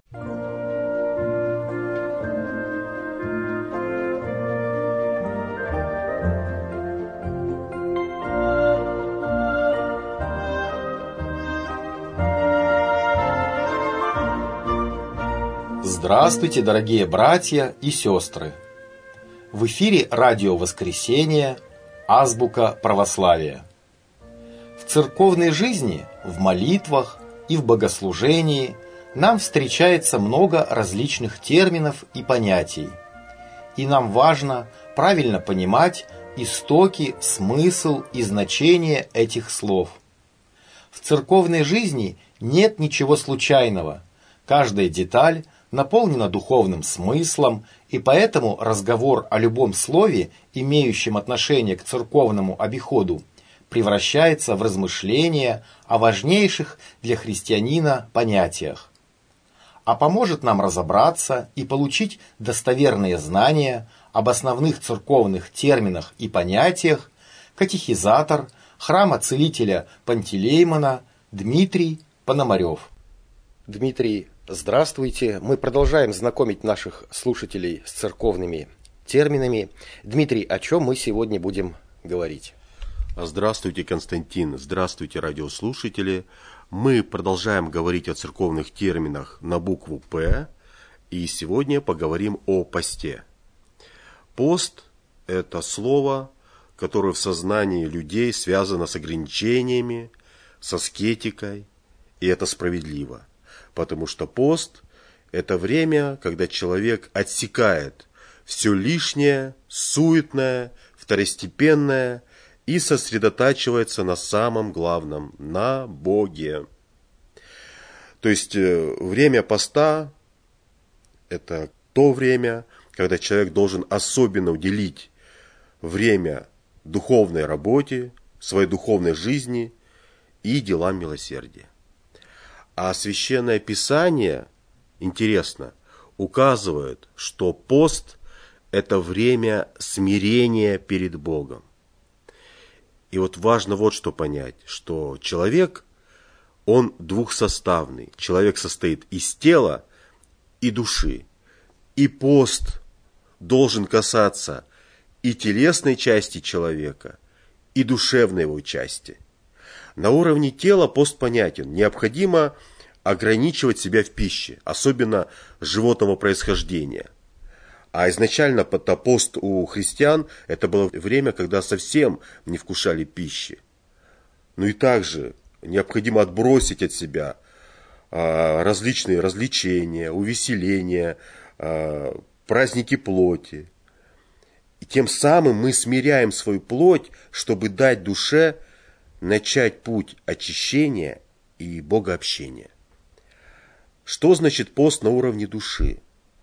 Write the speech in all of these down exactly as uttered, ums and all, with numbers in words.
Здравствуйте, дорогие братья и сестры! В эфире радио «Воскресение», азбука православия. В церковной жизни, в молитвах и в богослужении нам встречается много различных терминов и понятий. И нам важно правильно понимать истоки, смысл и значение этих слов. В церковной жизни нет ничего случайного. Каждая деталь наполнена духовным смыслом, и поэтому разговор о любом слове, имеющем отношение к церковному обиходу, превращается в размышления о важнейших для христианина понятиях. А поможет нам разобраться и получить достоверные знания об основных церковных терминах и понятиях катехизатор храма целителя Пантелеймона Дмитрий Пономарев. Дмитрий, здравствуйте. Мы продолжаем знакомить наших слушателей с церковными терминами. Дмитрий, о чем мы сегодня будем говорить? Здравствуйте, Константин. Здравствуйте, радиослушатели. Мы продолжаем говорить о церковных терминах на букву «П», и сегодня поговорим о посте. Пост – это слово, которое в сознании людей связано с ограничениями, с аскетикой, и это справедливо. Потому что пост – это время, когда человек отсекает все лишнее, суетное, второстепенное и сосредотачивается на самом главном – на Боге. То есть время поста – это то время, когда человек должен особенно уделить время духовной работе, своей духовной жизни и делам милосердия. А Священное Писание, интересно, указывает, что пост – это время смирения перед Богом. И вот важно вот что понять, что человек, он двухсоставный. Человек состоит из тела и души. И пост должен касаться и телесной части человека, и душевной его части. На уровне тела пост понятен. Необходимо ограничивать себя в пище, особенно животного происхождения. А изначально пост у христиан это было время, когда совсем не вкушали пищи. Ну и также необходимо отбросить от себя различные развлечения, увеселения, праздники плоти. И тем самым мы смиряем свою плоть, чтобы дать душе начать путь очищения и богообщения. Что значит пост на уровне души?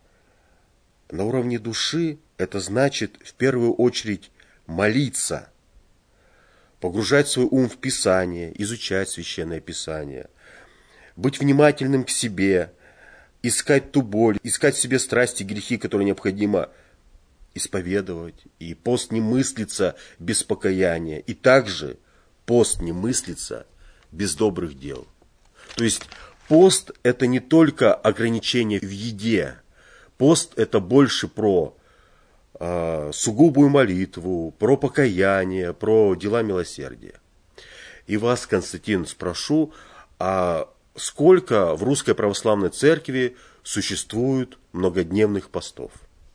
На уровне души это значит в первую очередь молиться, погружать свой ум в Писание, изучать Священное Писание, быть внимательным к себе, искать ту боль, искать в себе страсти, грехи, которые необходимо исповедовать. И пост не мыслится без покаяния. И также пост не мыслится без добрых дел. То есть пост – это не только ограничение в еде. Пост – это больше про э, сугубую молитву, про покаяние, про дела милосердия. И вас, Константин, спрошу, а сколько в Русской Православной Церкви существует многодневных постов?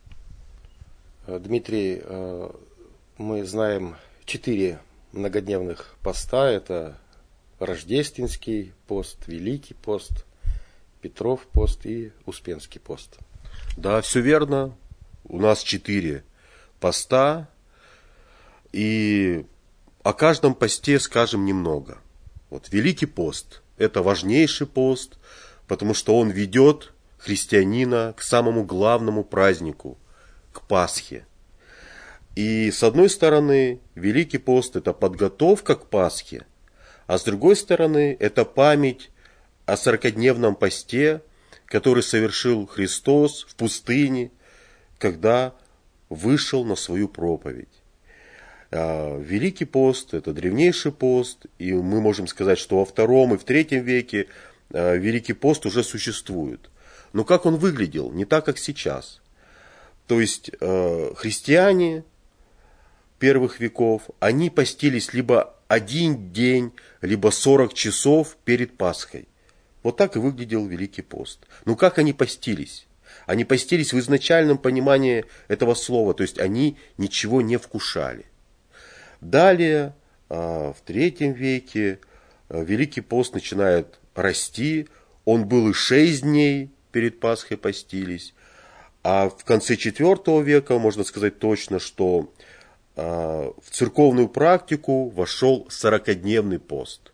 Дмитрий, мы знаем четыре многодневных поста. Это Рождественский пост, Великий пост, Петров пост и Успенский пост. Да, все верно. У нас четыре поста. И о каждом посте скажем немного. Вот Великий пост – это важнейший пост, потому что он ведет христианина к самому главному празднику, к Пасхе. И с одной стороны, Великий пост – это подготовка к Пасхе, а с другой стороны, это память о сорокадневном посте, который совершил Христос в пустыне, когда вышел на свою проповедь. Великий пост – это древнейший пост, и мы можем сказать, что во втором и в третьем веке Великий пост уже существует. Но как он выглядел? Не так, как сейчас. То есть э, христиане первых веков, они постились либо один день, либо сорок часов перед Пасхой. Вот так и выглядел Великий пост. Ну как они постились? Они постились в изначальном понимании этого слова, то есть они ничего не вкушали. Далее, в третьем веке, Великий пост начинает расти. Он был и шесть дней перед Пасхой постились. А в конце четвертого века, можно сказать точно, что в церковную практику вошел сорокадневный пост.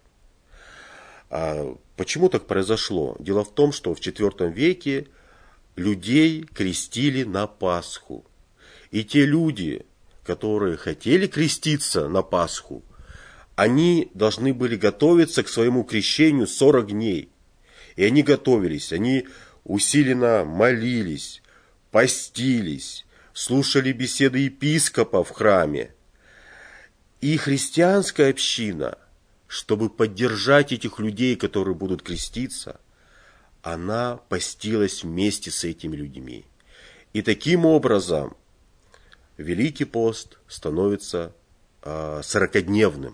Почему так произошло? Дело в том, что в четвертом веке людей крестили на Пасху. И те люди, которые хотели креститься на Пасху, они должны были готовиться к своему крещению сорок дней. И они готовились, они усиленно молились, постились, слушали беседы епископа в храме. И христианская община, чтобы поддержать этих людей, которые будут креститься, она постилась вместе с этими людьми. И таким образом Великий пост становится э, сорокадневным.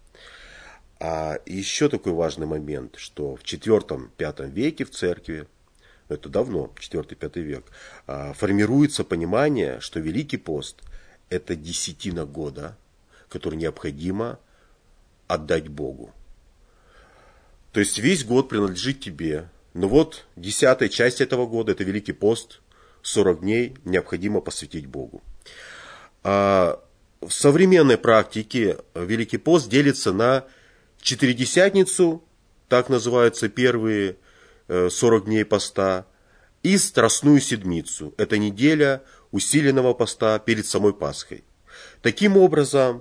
А еще такой важный момент, что в четвёртом-пятом веке в церкви, это давно, четвёртый-пятый век, э, формируется понимание, что Великий пост – это десятина года, которую необходимо отдать Богу. То есть весь год принадлежит тебе. Но вот десятая часть этого года, это Великий пост, сорок дней необходимо посвятить Богу. А в современной практике Великий пост делится на Четыредесятницу, так называются первые сорок дней поста, и Страстную седмицу, это неделя усиленного поста перед самой Пасхой. Таким образом,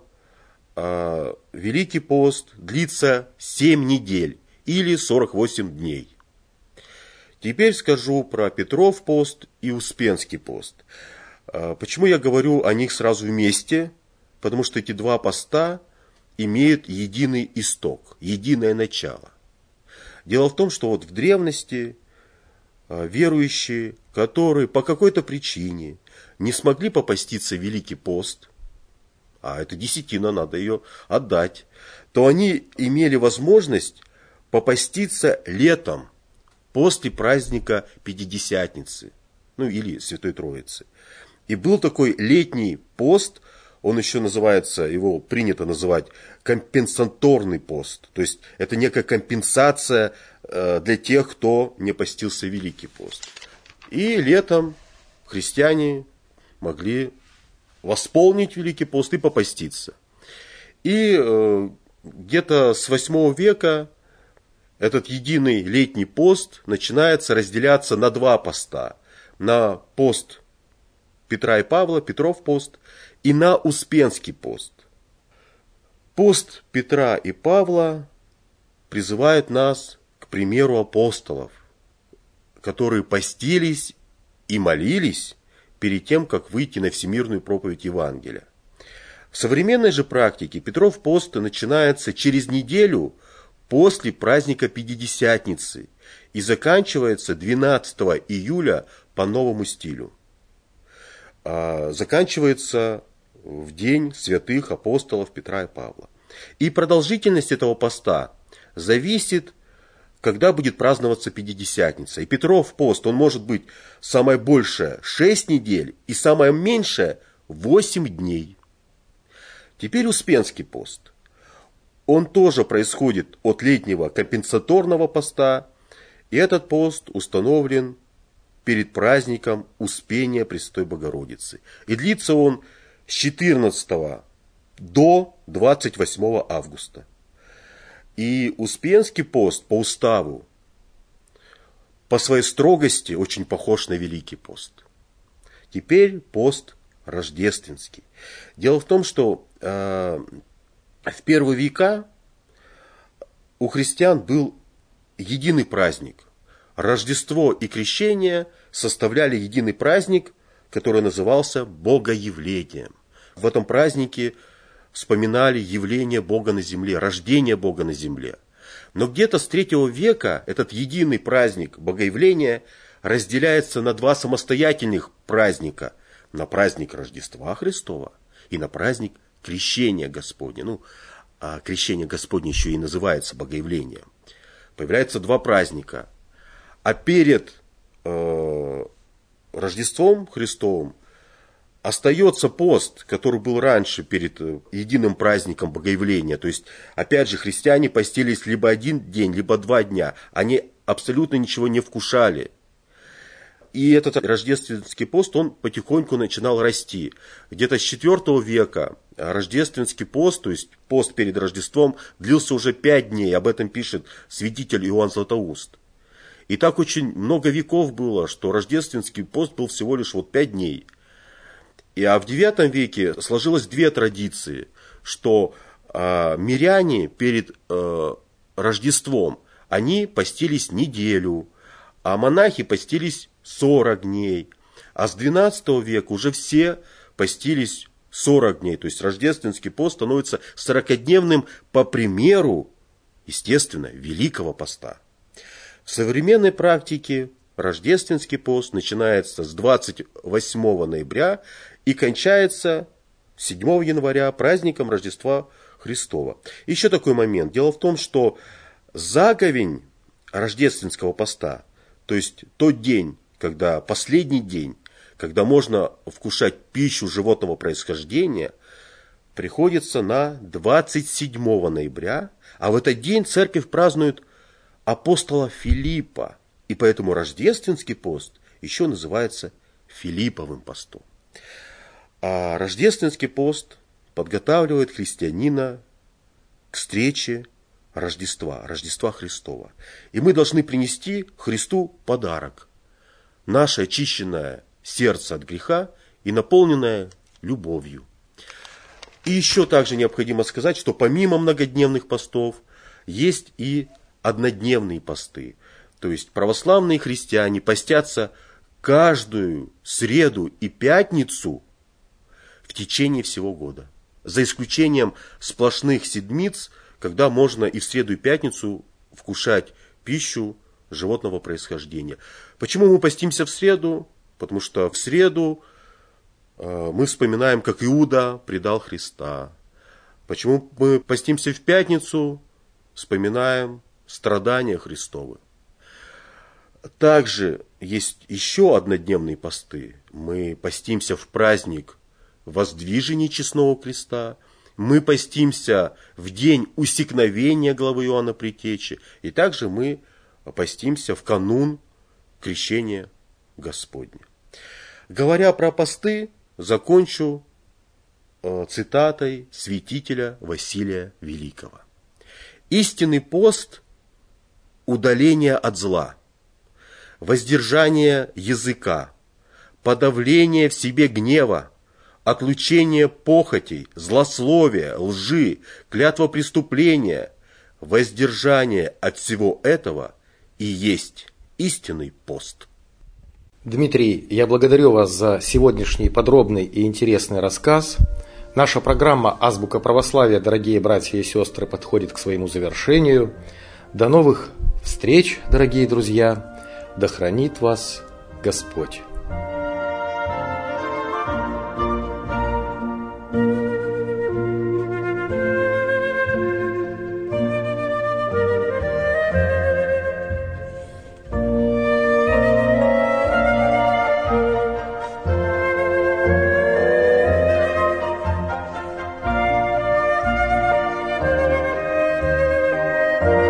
Великий пост длится семь недель или сорок восемь дней. Теперь скажу про Петров пост и Успенский пост. Почему я говорю о них сразу вместе? Потому что эти два поста имеют единый исток, единое начало. Дело в том, что вот в древности верующие, которые по какой-то причине не смогли попаститься в Великий пост, а это десятина, надо ее отдать, то они имели возможность попаститься летом, после праздника Пятидесятницы, ну или Святой Троицы. И был такой летний пост, он еще называется, его принято называть компенсаторный пост. То есть это некая компенсация для тех, кто не постился в Великий пост. И летом христиане могли восполнить Великий пост и попаститься. И э, где-то с восьмого века этот единый летний пост начинается разделяться на два поста. На пост Петра и Павла, Петров пост, и на Успенский пост. Пост Петра и Павла призывает нас к примеру апостолов, которые постились и молились перед тем, как выйти на всемирную проповедь Евангелия. В современной же практике Петров пост начинается через неделю после праздника Пятидесятницы и заканчивается двенадцатого июля по новому стилю. А заканчивается в день святых апостолов Петра и Павла. И продолжительность этого поста зависит, когда будет праздноваться Пятидесятница. И Петров пост, он может быть самое большее шесть недель и самое меньшее восемь дней. Теперь Успенский пост. Он тоже происходит от летнего компенсаторного поста, и этот пост установлен перед праздником Успения Пресвятой Богородицы. И длится он с четырнадцатого до двадцать восьмого августа. И Успенский пост по уставу, по своей строгости, очень похож на Великий пост. Теперь пост рождественский. Дело в том, что э, в первые века у христиан был единый праздник. Рождество и крещение составляли единый праздник, который назывался Богоявлением. В этом празднике вспоминали явление Бога на земле, рождение Бога на земле. Но где-то с третьего века этот единый праздник Богоявления разделяется на два самостоятельных праздника. На праздник Рождества Христова и на праздник Крещения Господня. Ну, а Крещение Господне еще и называется Богоявлением. Появляются два праздника. А перед э, Рождеством Христовым остается пост, который был раньше перед единым праздником Богоявления. То есть, опять же, христиане постились либо один день, либо два дня. Они абсолютно ничего не вкушали. И этот рождественский пост, он потихоньку начинал расти. Где-то с четвёртого века рождественский пост, то есть пост перед Рождеством, длился уже пять дней. Об этом пишет святитель Иоанн Златоуст. И так очень много веков было, что рождественский пост был всего лишь вот пять дней. И, а в девятом веке сложилось две традиции, что э, миряне перед э, Рождеством, они постились неделю, а монахи постились сорок дней. А с двенадцатого века уже все постились сорок дней. То есть рождественский пост становится сорокадневным по примеру, естественно, Великого Поста. В современной практике рождественский пост начинается с двадцать восьмого ноября и кончается седьмого января праздником Рождества Христова. Еще такой момент. Дело в том, что заговень рождественского поста, то есть тот день, когда последний день, когда можно вкушать пищу животного происхождения, приходится на двадцать седьмого ноября, а в этот день церковь празднует апостола Филиппа, и поэтому рождественский пост еще называется Филипповым постом. А рождественский пост подготавливает христианина к встрече Рождества, Рождества Христова. И мы должны принести Христу подарок. Наше очищенное сердце от греха и наполненное любовью. И еще также необходимо сказать, что помимо многодневных постов есть и однодневные посты. То есть православные христиане постятся каждую среду и пятницу в течение всего года. За исключением сплошных седмиц, когда можно и в среду, и пятницу вкушать пищу животного происхождения. Почему мы постимся в среду? Потому что в среду э, мы вспоминаем, как Иуда предал Христа. Почему мы постимся в пятницу? Вспоминаем страдания Христовы. Также есть еще однодневные посты. Мы постимся в праздник воздвижения честного креста. Мы постимся в день усекновения главы Иоанна Предтечи. И также мы постимся в канун крещения Господня. Говоря про посты, закончу э, цитатой святителя Василия Великого. Истинный пост – удаление от зла, воздержание языка, подавление в себе гнева, отлучение похотей, злословия, лжи, клятва преступления, воздержание от всего этого и есть истинный пост. Дмитрий, я благодарю вас за сегодняшний подробный и интересный рассказ. Наша программа «Азбука православия», дорогие братья и сестры, подходит к своему завершению. До новых встреч, дорогие друзья. Да хранит вас Господь. Thank you.